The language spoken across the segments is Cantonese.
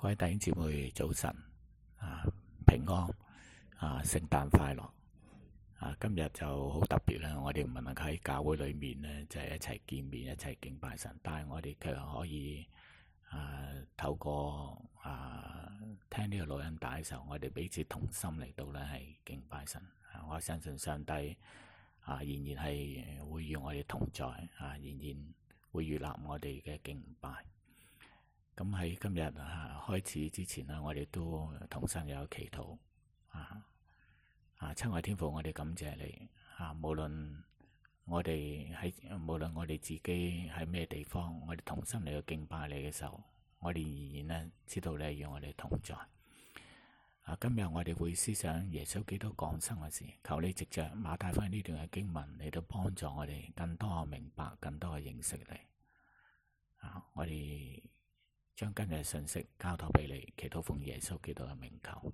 各位弟兄姊妹早晨平安聖誕快樂今日就好特別啦，我哋唔能夠喺教會裏面呢，就係一齊見面，一齊敬拜神，但係我哋卻可以透過聽呢個錄音帶嘅時候，我哋彼此同心嚟到呢係敬拜神。我相信上帝仍然係會與我哋同在仍然會悅納我哋嘅敬拜。咁喺今日開始之前呢，我哋都同神有祈禱親愛天父，我哋感謝你無論我哋自己喺咩地方，我哋同心嚟到敬拜你嘅時候，我哋仍然呢知道你與我哋同在。今日我哋會思想耶穌基督降生嘅事，求你藉着馬太福音呢段嘅經文嚟到幫助我哋更多明白，更多嘅認識你。我哋將今日嘅信息交託俾你，祈禱奉耶穌基督嘅名求。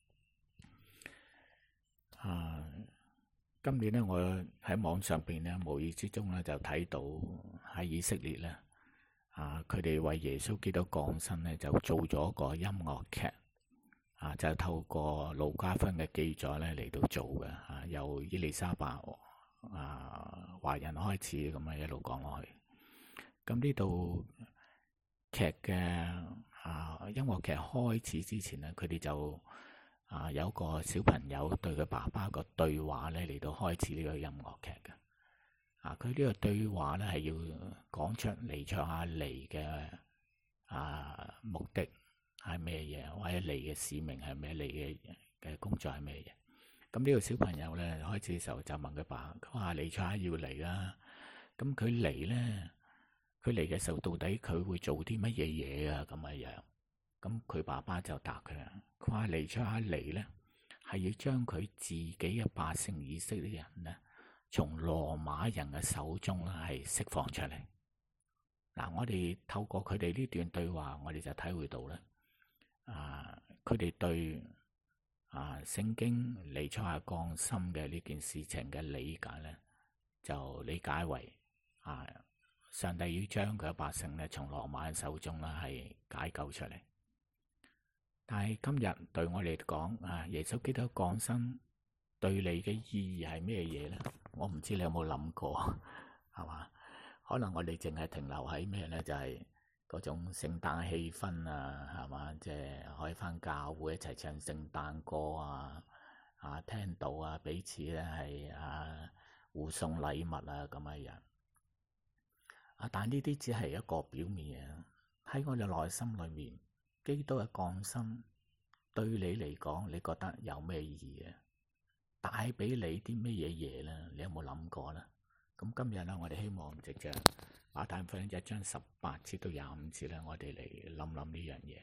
今年呢，我喺網上邊呢，無意之中呢，就睇到喺以色列呢，佢哋為耶穌基督降生呢，就做咗個音樂劇，就透過路加福音嘅記載呢嚟到做嘅，由伊麗莎白懷孕開始咁樣一路講落去。咁呢度劇嘅音樂劇開始之前呢，佢哋就有個小朋友對佢爸爸個對話咧嚟到開始呢個音樂劇嘅。佢呢個對話咧係要講出彌賽亞嚟嘅目的係咩嘢，或者嚟嘅使命係咩，嚟嘅工作係咩嘢。咁呢個小朋友咧開始嘅時候就問佢爸，佢話彌賽亞要嚟啦，咁佢嚟咧，佢嚟嘅時候到底佢會做啲乜嘢嘢啊？咁樣，咁佢爸爸就答佢話彌賽亞嚟咧係要將佢自己嘅百姓以色列人咧，從羅馬人嘅手中咧係釋放出嚟。我哋透過佢哋呢段對話，我哋就體會到咧，佢哋對聖經彌賽亞降生嘅呢件事情嘅理解咧，就理解為上帝要將佢嘅百姓咧從羅馬人手中咧係解救出嚟。但係今日對我哋嚟講，耶穌基督降生對你嘅意義係咩嘢呢？我唔知你有冇諗過，係嘛？可能我哋淨係停留喺咩呢？就係嗰種聖誕氣氛係嘛？即係可以返教會一齊唱聖誕歌聽到彼此咧係互送禮物咁樣。但呢啲只係一個表面嘅，喺我哋內心裏面，基督嘅降生對你嚟講，你覺得有咩意義嘅？帶俾你啲咩嘢嘢咧？你有冇諗過咧？咁今日咧，我哋希望藉着馬太福音1章18節到25節咧，我哋嚟諗諗呢樣嘢。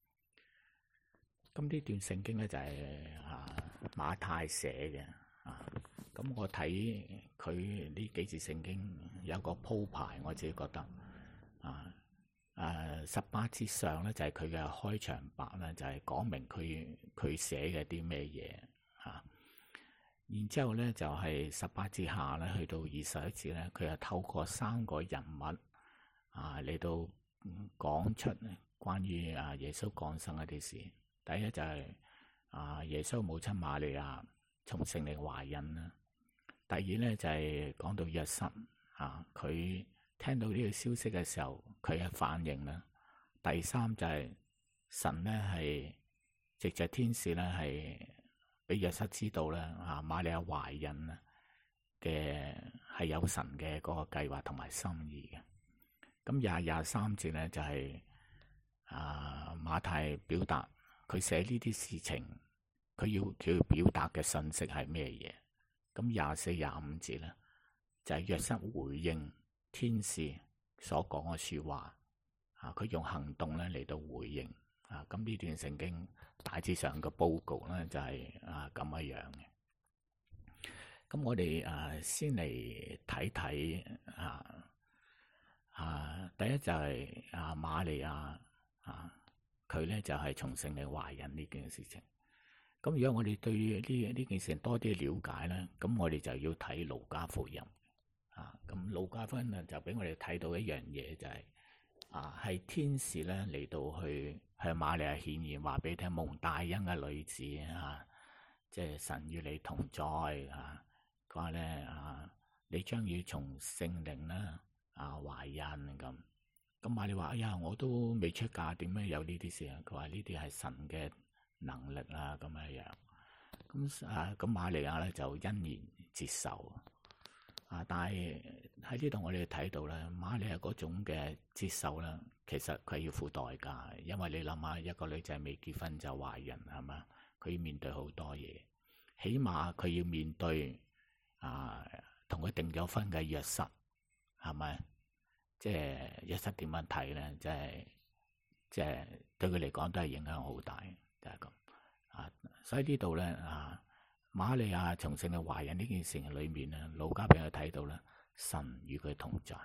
咁呢段聖經咧就係馬太寫嘅咁我睇佢呢幾節聖經有個鋪排，我自己覺得18節上咧就係佢嘅開場白咧，就係講明佢寫嘅啲咩嘢然之後咧就係18節下咧去到21節咧，佢係透過3個人物嚟到講出關於耶穌降生一啲事。第一就係耶穌母親瑪利亞從聖靈懷孕啦。第二咧就係講到約瑟佢聽到呢個消息嘅時候，佢嘅反應啦。第三就係神咧係藉着天使咧係俾約瑟知道咧瑪利亞懷孕嘅係有神嘅嗰個計劃同埋心意嘅。咁23節咧就係馬太表達佢寫呢啲事情，佢要表達嘅信息係咩嘢？咁24、25節咧就係約瑟回應天使所講嘅說話佢用行動咧嚟到回應咁呢段聖經大致上嘅報告咧就係咁樣嘅。咁我哋先嚟睇睇第一就係瑪利亞佢咧就係從聖靈懷孕呢件事情。咁如果我哋對呢件事多啲了解咧，咁我哋就要睇路加福音咁路加福音就俾我哋睇到一樣嘢，就係係天使咧嚟到去向瑪利亞顯現，話俾你聽蒙大恩嘅女子即係神與你同在佢話咧你將要從聖靈啦懷孕咁。咁瑪利亞話：哎呀，我都未出嫁，點樣有呢啲事啊？佢話呢啲係神嘅能力啦，咁樣樣。咁瑪利亞咧就欣然接受。但係喺呢度我哋睇到咧，瑪利亞嗰種嘅接受咧，其實佢要付代價，因為你諗下，一個女仔未結婚就懷孕係嘛，佢要面對好多嘢，起碼佢要面對同佢訂咗婚嘅約瑟，係咪？即係約瑟點樣睇咧？即係對佢嚟講都係影響好大，就係咁所以呢度咧瑪利亞從聖靈懷孕呢件事情裏面咧，路加俾佢睇到咧，神與佢同在，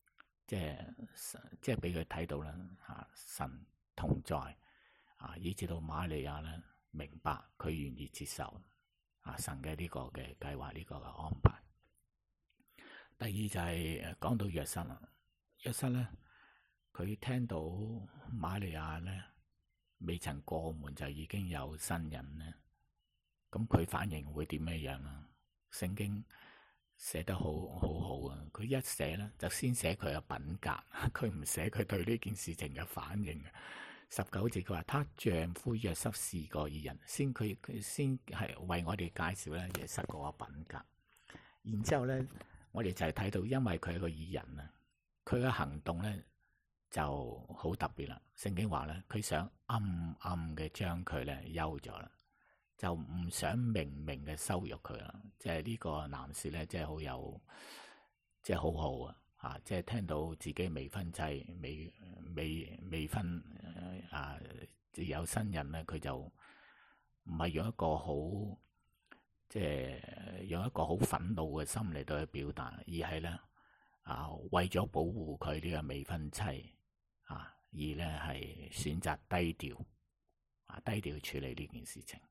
即係俾佢睇到啦神同在以至到瑪利亞咧明白佢願意接受神嘅呢個嘅計劃，呢個嘅安排。第二就係講到約瑟啦，約瑟咧佢聽到瑪利亞咧未曾過門就已經有新人咧。咁佢反應會點樣啊？聖經寫得好啊！佢一寫咧就先寫佢嘅品格，佢唔寫佢對呢件事情嘅反應。19節佢話：他丈夫約瑟是個義人，佢先係為我哋介紹咧約瑟嗰個品格。然之後咧，我哋就係睇到，因為佢係個義人啊，佢嘅行動咧就好特別啦。聖經話咧，佢想暗暗嘅將佢咧休咗啦。就唔想明明嘅羞辱佢啦，即係呢個男士咧，即係好有，即係好好即係聽到自己未婚妻未婚有新人咧，佢就唔係用一個好，即係用一個好憤怒嘅心嚟到去表達，而係咧為咗保護佢呢個未婚妻而咧係選擇低調處理呢件事情。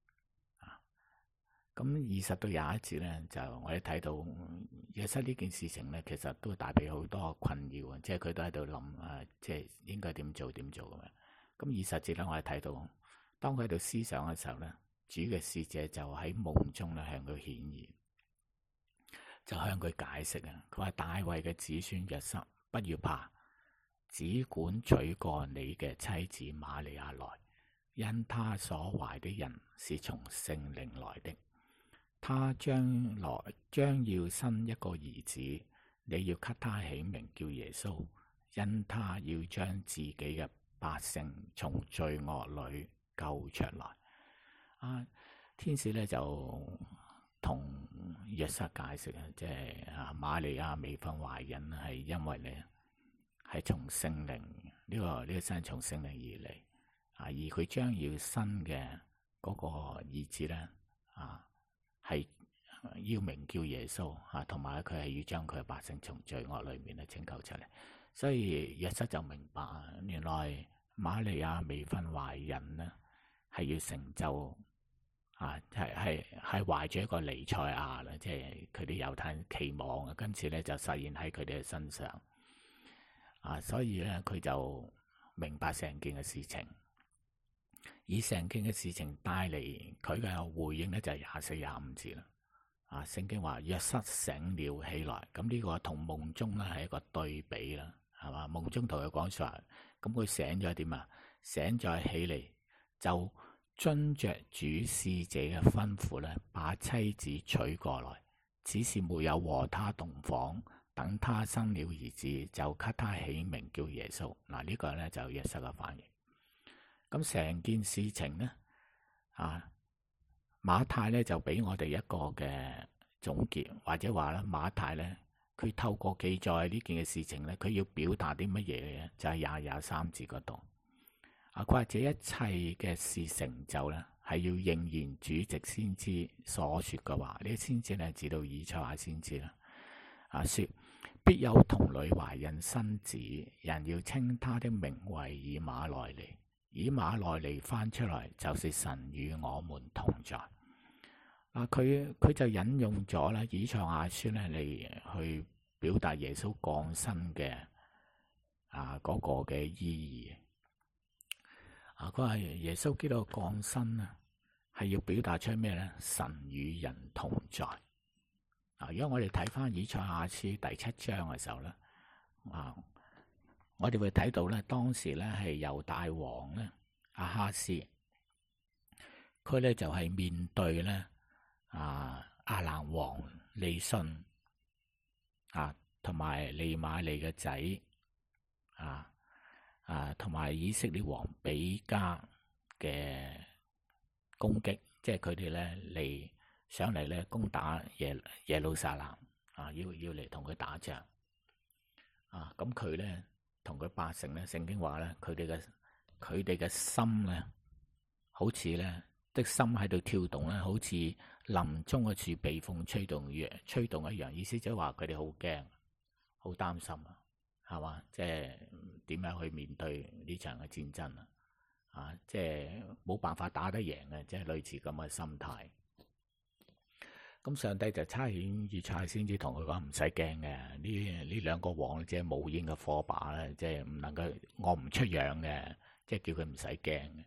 咁20到21節咧，就我哋睇到約瑟呢件事情咧，其實都帶俾好多困擾，即係佢都喺度諗即係應該點做咁樣。咁20節咧，我哋睇到當佢喺度思想嘅時候咧，主嘅使者就喺夢中咧向佢顯現，就向佢解釋佢話大衛嘅子孫約瑟，不要怕，只管娶過你嘅妻子瑪利亞來，因他所懷的人是從聖靈來的。他將要生一個兒子，你要給他起名叫耶穌，因他要將自己嘅百姓從罪惡裏救出來。天使咧就同約瑟解釋即係瑪利亞未婚懷孕係因為咧係從聖靈呢個生從聖靈而嚟而佢將要生嘅嗰個兒子咧係要名叫耶穌同埋佢係要將佢嘅百姓從罪惡裏面拯救出嚟。所以約瑟就明白原來瑪利亞未婚懷孕呢係要成就係懷住一個彌賽亞啦，即係佢哋猶太人期望今次咧就實現喺佢哋嘅身上所以咧佢就明白成件嘅事情。以成件嘅事情帶嚟佢嘅回應咧就係24、25節啦。聖經話約瑟醒了起來，咁呢個同夢中咧係一個對比啦，係嘛？夢中同佢講說話，咁佢醒咗點啊？醒咗起嚟就遵着主使者嘅吩咐咧，把妻子娶過來，只是沒有和他同房。等他生了兒子，就給他起名叫耶穌。呢個咧就約瑟嘅反應。咁成件事情呢，馬太咧就俾我哋一個嘅總結，或者話咧馬太咧佢透過記載呢件嘅事情咧，佢要表達啲乜嘢嘅？就係23節嗰度。佢話這一切嘅事成就咧，係要應驗主藉先知所說嘅話。呢個先知咧指到以賽亞先知啦。說必有童女懷孕生子，人要稱他的名為以馬內利。以馬內利翻出來就是神與我們同在。佢就引用咗咧以賽亞書咧嚟去表達耶穌降生嘅嗰個嘅意義。 佢話耶穌基督降生啊，係要表達出咩咧？神與人同在。如果我哋睇翻以賽亞書第7章嘅時候咧，我哋會睇到咧，當時咧係猶大王咧亞哈斯，佢咧就係面對咧亞蘭王利汛同埋利瑪利嘅仔同埋以色列王比加嘅攻擊，即係佢哋咧嚟上嚟咧攻打耶路撒冷要嚟同佢打仗咁佢咧同佢百姓咧，聖經話咧佢哋嘅心咧，好似咧的心喺度跳動咧，好似林中嘅樹被風吹動一樣。意思即係話佢哋好驚、好擔心係嘛？即係點樣去面對呢場嘅戰爭即係冇辦法打得贏嘅，即係類似咁嘅心態。咁上帝就差遣以賽亞先知同佢講唔使驚嘅，呢兩個王即係無煙嘅火把咧，即係唔能夠我唔出樣嘅，即係叫佢唔使驚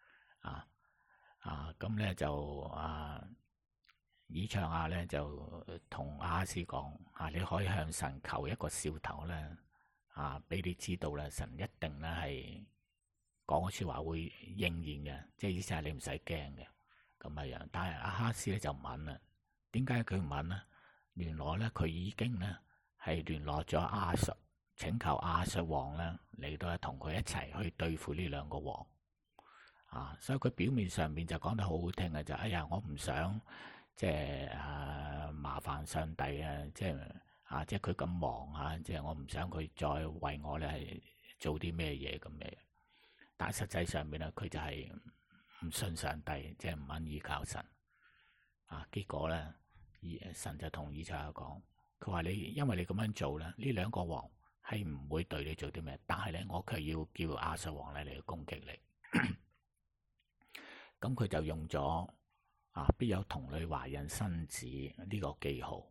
嘅。咁咧就以賽亞咧就同亞哈斯講你可以向神求一個兆頭咧俾你知道咧，神一定咧係講嘅說話會應驗嘅，即係意思係你唔使驚嘅咁嘅樣。但係亞哈斯咧就唔肯啦。點解佢唔肯呢？原來咧佢已經咧係聯絡咗亞述，請求亞述王咧嚟到同佢一齊去對付呢兩個王所以佢表面上面就講得好好聽嘅，就哎呀我唔想即係麻煩上帝即係佢咁忙即係我唔想佢再為我咧係做啲咩嘢咁嘅。但係實際上面咧佢就係唔信上帝，即係唔肯依靠神結果咧。神就同以賽亞講，佢話因為你咁樣做咧，呢兩個王係唔會對你做啲咩，但係咧我卻要叫亞述王咧嚟攻擊你。咁佢就用咗必有童女懷孕生子呢個記號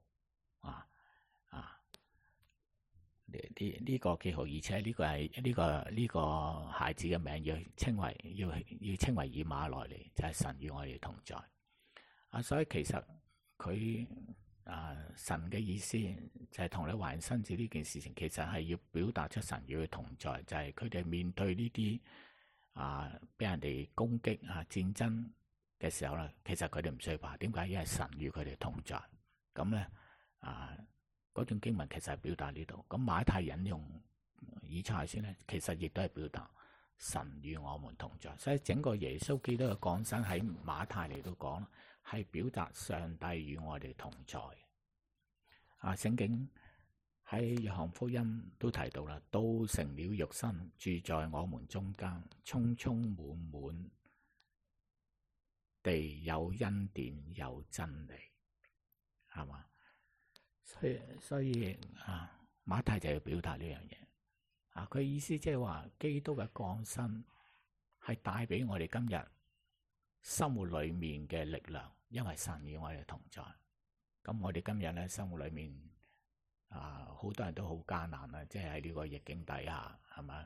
呢個記號，而且呢個係呢個孩子嘅名要稱為以馬內利，就係神與我哋同在所以其實佢神嘅意思就係同你懷孕生子呢件事情，其實係要表達出神與佢同在，就係佢哋面對呢啲俾人哋攻擊戰爭嘅時候咧，其實佢哋唔需要怕。點解？因為神與佢哋同在。咁咧嗰段經文其實係表達呢度。咁馬太引用以賽亞先咧，其實亦都係表達神與我們同在。所以整個耶穌基督嘅降生喺馬太嚟到講，係表達上帝與我哋同在。聖經喺約翰福音都提到啦，道成了肉身，住在我們中間，充充滿滿地有恩典有真理，係嘛？所以馬太就要表達呢樣嘢。佢意思即係話，基督嘅降生係帶俾我哋今日生活裏面嘅力量，因為神與我哋同在。咁我哋今日咧生活裏面好多人都好艱難即係喺呢個逆境底下，係咪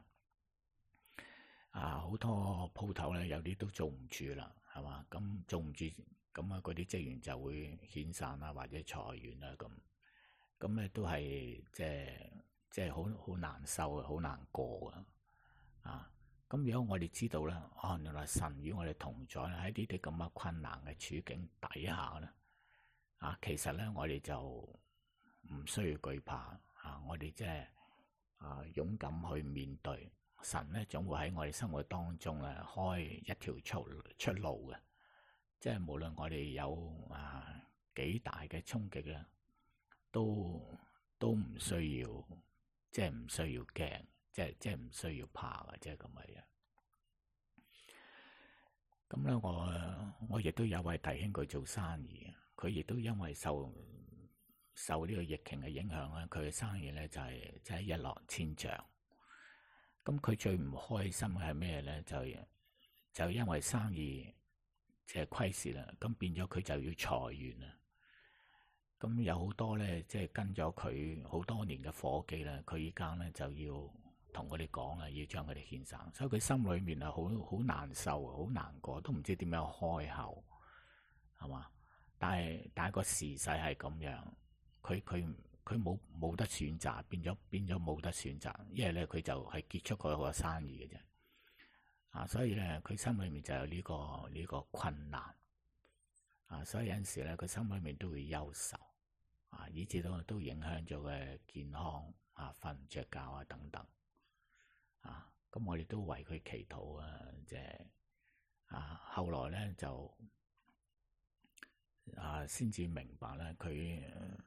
好多鋪頭咧有啲都做唔住啦，係嘛？咁做唔住，咁嗰啲職員就會遣散或者裁員咁咧都係即係好難受好難過咁如果我哋知道咧，原來神與我哋同在喺呢啲咁嘅困難嘅處境底下咧，其實咧我哋就唔需要懼怕我哋即係勇敢去面對神咧，總會喺我哋生活當中咧開一條出路嘅。即係無論我哋有幾大嘅衝擊咧，都唔需要即係唔需要驚。即係唔需要怕嘅，即係咁嘅樣。咁咧，我亦都有位弟兄佢做生意，佢亦都因為受呢個疫情嘅影響咧，佢嘅生意咧就係一落千丈。咁佢最唔開心嘅係咩咧？就因為生意即係虧蝕啦，咁變咗佢就要裁員啦。咁有好多咧，即係跟咗佢好多年嘅夥計咧，佢依家咧就要同佢哋講啊，要將佢哋獻上，所以佢心裏面啊好難受，好難過，都唔知點樣開口，係嘛？但係個時勢係咁樣，佢冇得選擇，變咗冇得選擇，因為咧佢就係結束佢個生意嘅啫。所以咧佢心裏面就有呢個困難所以有陣時咧佢心裏面都會憂愁以至都影響咗佢健康瞓唔着覺等等咁我哋都為佢祈禱即係後來咧就先至明白咧佢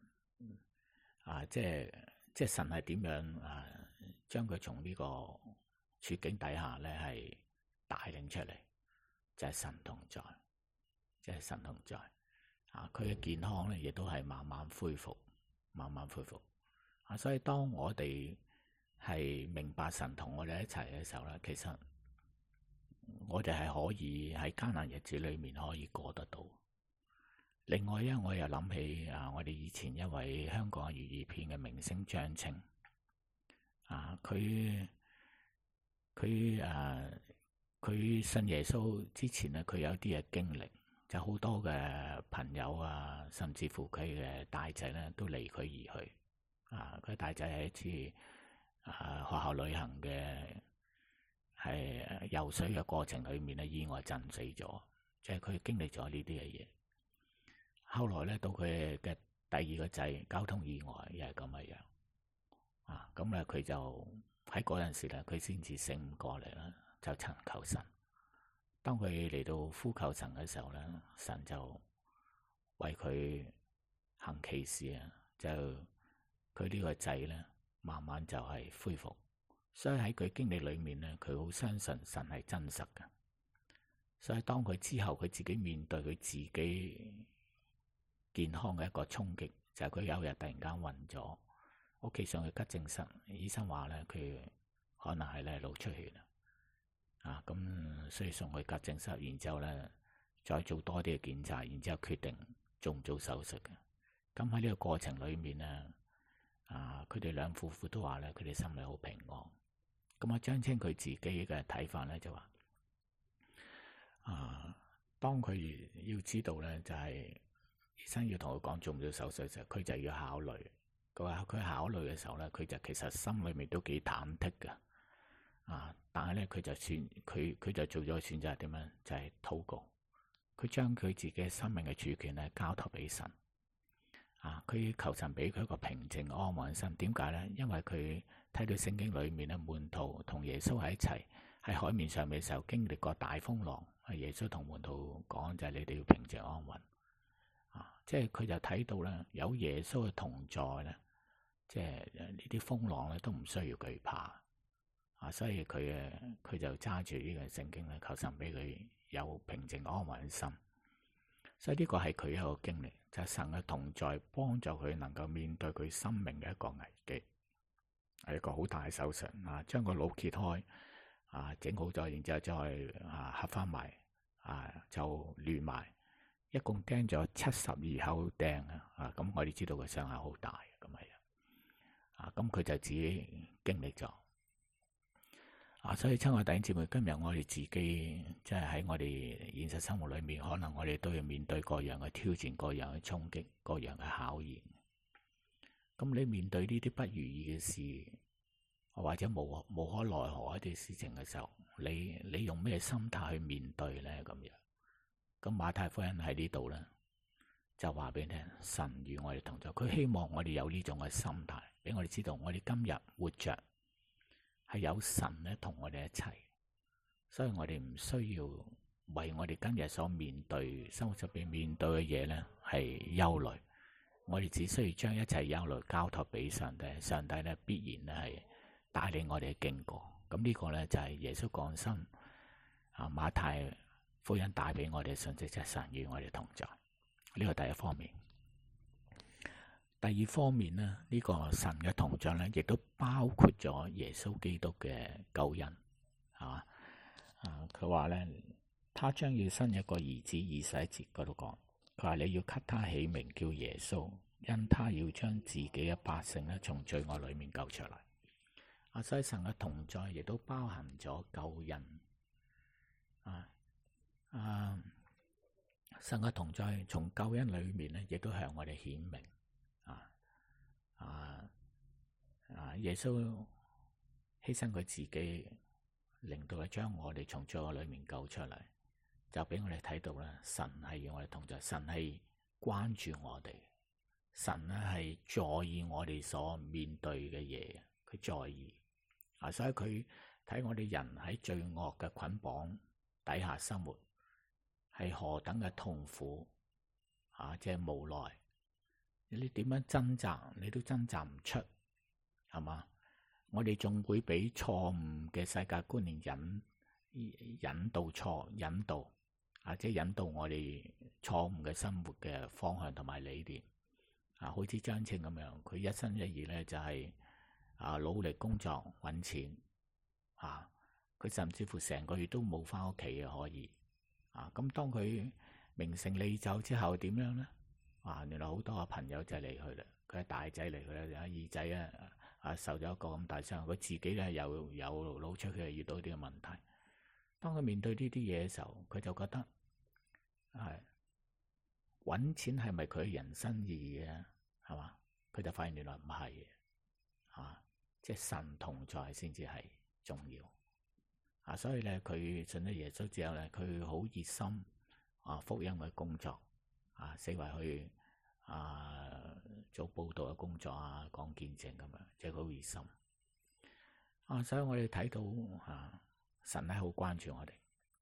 即係神係點樣將佢從呢個處境底下咧係帶領出嚟，就係神同在，即係神同在佢嘅健康咧亦都係慢慢恢復所以當我哋係明白神同我哋一齊嘅時候咧，其實我哋係可以喺艱難日子裏面可以過得到。另外咧，我又諗起我哋以前一位香港粵語片嘅明星張清佢信耶穌之前咧，佢有啲嘅經歷，就好多嘅朋友甚至乎佢嘅大仔咧都離佢而去佢大仔係一次學校旅行嘅係游水嘅過程裏面咧意外浸死咗，即係佢經歷咗呢啲嘅嘢。後來咧到佢嘅第二個仔交通意外又係咁嘅樣咁咧佢就喺嗰陣時咧佢先至醒過嚟啦，就尋求神。當佢嚟到呼求神嘅時候咧，神就為佢行奇事就佢呢個仔咧慢慢就係恢復。所以喺佢經歷裏面咧，佢好相信神係真實嘅。所以當佢之後佢自己面對佢自己健康嘅一個衝擊，就係佢有日突然間暈咗，屋企上去急症室，醫生話咧佢可能係咧腦出血咁所以送去急症室，然之後咧再做多啲嘅檢查，然之後決定做唔做手術嘅。咁喺呢個過程裏面咧，佢哋兩夫婦都話咧，佢哋心裏好平安。咁張清佢自己嘅睇法咧就話，當佢要知道咧，就係醫生要同佢講做唔做手術嘅時候，佢就要考慮。佢話佢考慮嘅時候咧，佢就其實心裏面都幾忐忑嘅。但係咧，佢就做咗個選擇，點樣？就係禱告。佢將佢自己嘅生命嘅主權咧交託俾神。佢求神俾佢一個平靜安穩心。點解咧？因為佢睇到聖經裏面咧，門徒同耶穌喺一齊喺海面上面嘅時候，經歷過大風浪。耶穌同門徒講就係你哋要平靜安穩。即係佢就睇到咧，有耶穌嘅同在咧，即係呢啲風浪咧都唔需要懼怕。所以佢就揸住呢個聖經咧，求神俾佢有平靜安穩心。所以呢個係佢一個經歷，就係神嘅同在幫助佢能夠面對佢生命嘅一個危機，係一個好大嘅手術將個腦揭開整好咗，然之後再合翻埋就亂埋，一共釘咗72口釘咁我哋知道個傷口好大咁係咁佢就自己經歷咗。所以親愛弟兄姊妹，今日我哋自己即係喺我哋現實生活裏面，可能我哋都要面對各樣嘅挑戰、各樣嘅衝擊、各樣嘅考驗。咁你面對呢啲不如意嘅事，或者無可奈何一啲事情嘅時候，你用咩心態去面對呢？咁樣，咁馬太福音喺呢度呢，就話俾你聽，神與我哋同在，佢希望我哋有呢種嘅心態，俾我哋知道我哋今日活着係有神咧同我哋一齊，所以我哋唔需要為我哋今日所面對生活上邊面對嘅嘢咧係憂慮，我哋只需要將一切憂慮交託俾上帝，上帝咧必然咧係帶領我哋經過。咁呢個咧就係耶穌降生馬太福音帶俾我哋嘅信息，就係神與我哋同在。呢個第一方面。第二方面呢，呢個神嘅同在咧，亦都包括咗耶穌基督嘅救恩，佢話咧，他將要生一個兒子，21節嗰度講，佢話你要給他起名叫耶穌，因他要將自己嘅百姓咧從罪惡裏面救出嚟。 所以神嘅同在亦都包含咗救恩。神嘅同在從救恩裏面咧，亦都向我哋顯明。耶穌犧牲佢自己，令到佢將我哋從罪惡裏面救出嚟，就俾我哋睇到咧，神係與我哋同在，神係關注我哋，神咧係在意我哋所面對嘅嘢，佢在意。所以佢睇我哋人喺罪惡嘅捆綁底下生活，係何等嘅痛苦，即係無奈。你點樣掙扎，你都掙扎唔出，係嘛？我哋仲會俾錯誤嘅世界觀念引導，即係引導我哋錯誤嘅生活嘅方向同埋理念。好似張青咁樣，佢一心一意咧就係努力工作揾錢，佢甚至乎成個月都冇返屋企嘅可以。咁當佢名成利就之後點樣咧？原來好多個朋友就離去啦，佢係大仔嚟嘅啦，二仔受咗一個咁大傷，佢自己咧又老出去遇到啲嘅問題。當佢面對呢啲嘢嘅時候，佢就覺得揾錢係咪佢人生意義嘅？係嘛？佢就發現原來唔係嘅，即係神同在先至係重要。所以咧，佢信咗耶穌之後咧，佢好熱心福音嘅工作，四圍去做報道嘅工作講見證咁樣，即係好熱心。所以我哋睇到神係好關注我哋，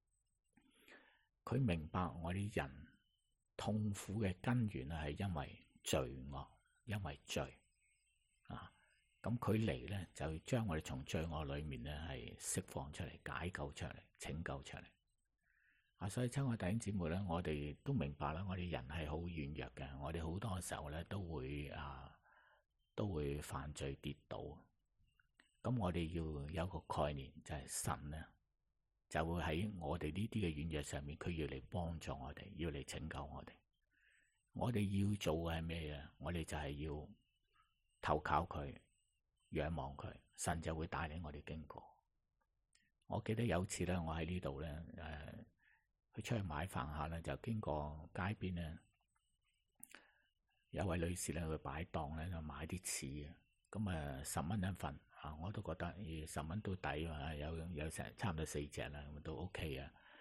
佢明白我哋人痛苦嘅根源係因為罪惡，因為罪。咁佢嚟咧就將我哋從罪惡裏面咧係釋放出嚟、解救出嚟、拯救出嚟。所以親愛弟兄姊妹咧，我哋都明白啦，我哋人係好軟弱嘅，我哋好多時候咧都會犯罪跌倒。咁我哋要有個概念，就係神咧就會喺我哋呢啲嘅軟弱上面，佢要嚟幫助我哋，要嚟拯救我哋。我哋要做嘅係咩啊？我哋就係要投靠佢，仰望佢，神就會帶領我哋經過。我記得有次咧，我喺呢度咧，佢出去買飯客咧，就經過街邊咧，有位女士咧，佢擺檔咧就買啲翅，咁10蚊一份，我都覺得10蚊都抵啊，有成差唔多4隻啦，咁都 OK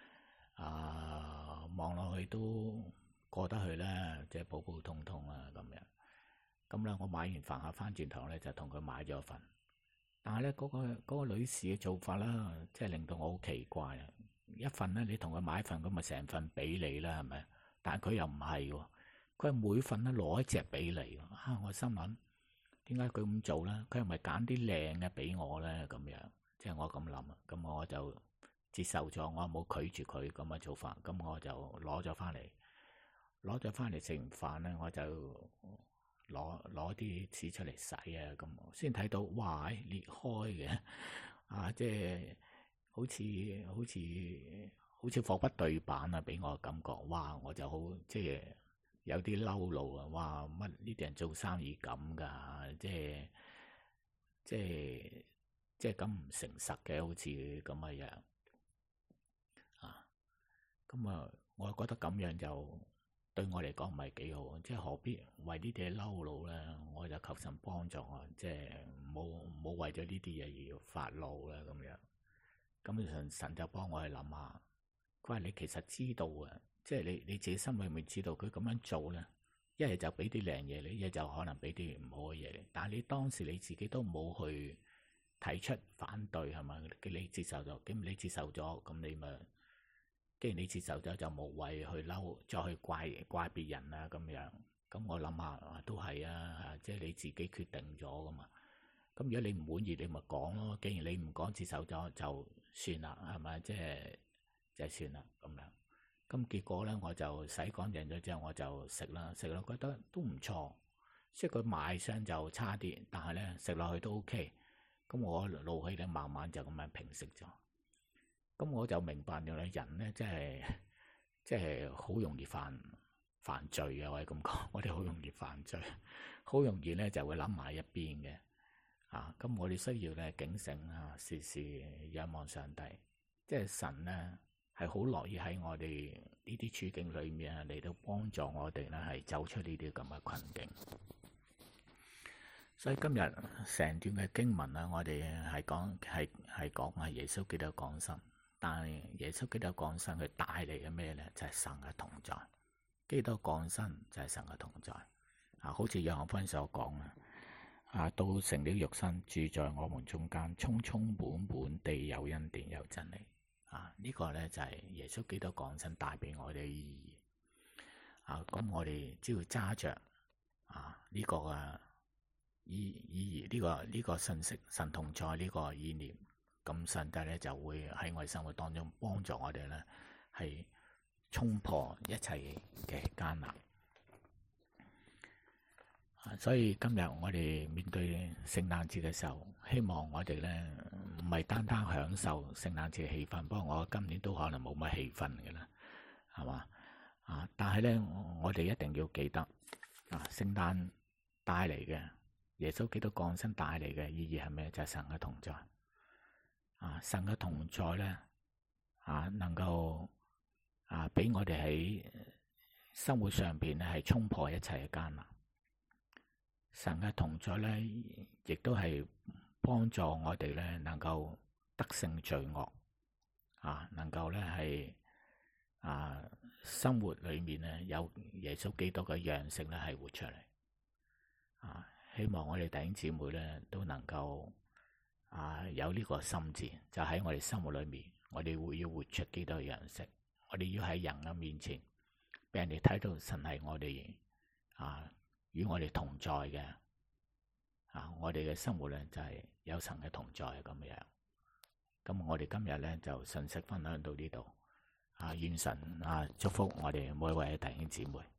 啊，望落去都過得去啦，即係普普通通啊咁樣。咁咧，我買完飯盒翻轉頭咧，就同佢買咗一份。但係咧，嗰個女士嘅做法啦，即係令到我好奇怪啊！一份咧，你同佢買一份，咁咪成份俾你啦，係咪？但係佢又唔係喎，佢係每份咧攞一隻俾你喎。我心諗點解佢咁做咧？佢係咪揀啲靚嘅俾我咧？咁樣即係我咁諗啊。咁我就接受咗，我冇拒絕佢咁嘅做法。咁我就攞咗翻嚟食完飯咧，我就攞啲紙出嚟洗啊，咁先睇到，哇！裂開嘅，即係好似貨不對版啊，俾我嘅感覺，哇！我就好即係有啲嬲怒啊，哇！乜呢啲人做生意咁噶？即係咁唔誠實嘅，好似咁嘅樣咁我覺得咁樣就對我嚟講唔係幾好，即係何必為呢啲嘢嬲怒咧？我就求神幫助我，即係冇為咗呢啲嘢而要發怒啦咁樣。咁神就幫我去諗下，佢話你其實知道啊，即係你自己心裏面知道佢咁樣做咧，一係就俾啲靚嘢你，一係就可能俾啲唔好嘅嘢你。但係你當時你自己都冇去提出反對係咪？你接受咗，咁你接受咗，咁你咪。既然你接受咗，就無謂去嬲，再去怪別人啊咁樣。咁我諗下都係啊，即係你自己決定咗噶嘛。咁如果你唔滿意，你咪講咯。既然你唔講，接受咗就算啦，係咪？即係算啦咁樣。咁結果咧，我就洗乾淨咗之後，我就食啦，覺得都唔錯。即係佢賣相就差啲，但係咧食落去都 OK。咁我怒氣咧慢慢就咁樣平息咗。咁我就明白咗咧，人咧即係好容易犯罪啊！我係咁講，我哋好容易犯罪，好容易咧就會諗埋一邊嘅。 咁我哋需要咧警醒時時仰望上帝，即係神咧係好樂意喺我哋呢啲處境裏面嚟到幫助我哋咧係走出呢啲咁嘅困境。所以今日成段嘅經文咧，我哋係講耶穌基督降生，但係耶穌基督降生佢帶嚟嘅咩咧？就係神嘅同在。基督降生就係神嘅同在。好似約翰福音所講道成了肉身，住在我們中間，充充滿滿地有恩典有真理。呢個咧就係耶穌基督降生帶俾我哋嘅意義。咁我哋只要揸着呢個嘅意義，呢個信息，神同在呢個意念，咁上帝咧就會喺我哋生活當中幫助我哋咧係衝破一切嘅艱難。所以今日我哋面對聖誕節嘅時候，希望我哋咧唔係單單享受聖誕節嘅氣氛，不過我今年都可能冇乜氣氛嘅啦，係嘛？但係咧我哋一定要記得聖誕帶嚟嘅耶穌基督降生帶嚟嘅意義係咩？就係神嘅同在。神嘅同在咧能夠俾我哋喺生活上邊咧係衝破一切嘅艱難。神嘅同在咧，亦都係幫助我哋咧，能夠得勝罪惡，能夠咧係生活裏面咧有耶穌基督嘅樣式咧係活出嚟。希望我哋弟兄姊妹咧都能夠有呢個心志，就喺我哋生活裏面，我哋會要活出基督嘅樣式。我哋要喺人嘅面前，俾人哋睇到神係我哋與我哋同在嘅，我哋嘅生活咧就係有神嘅同在咁樣。咁我哋今日咧就信息分享到呢度，願神祝福我哋每一位弟兄姊妹。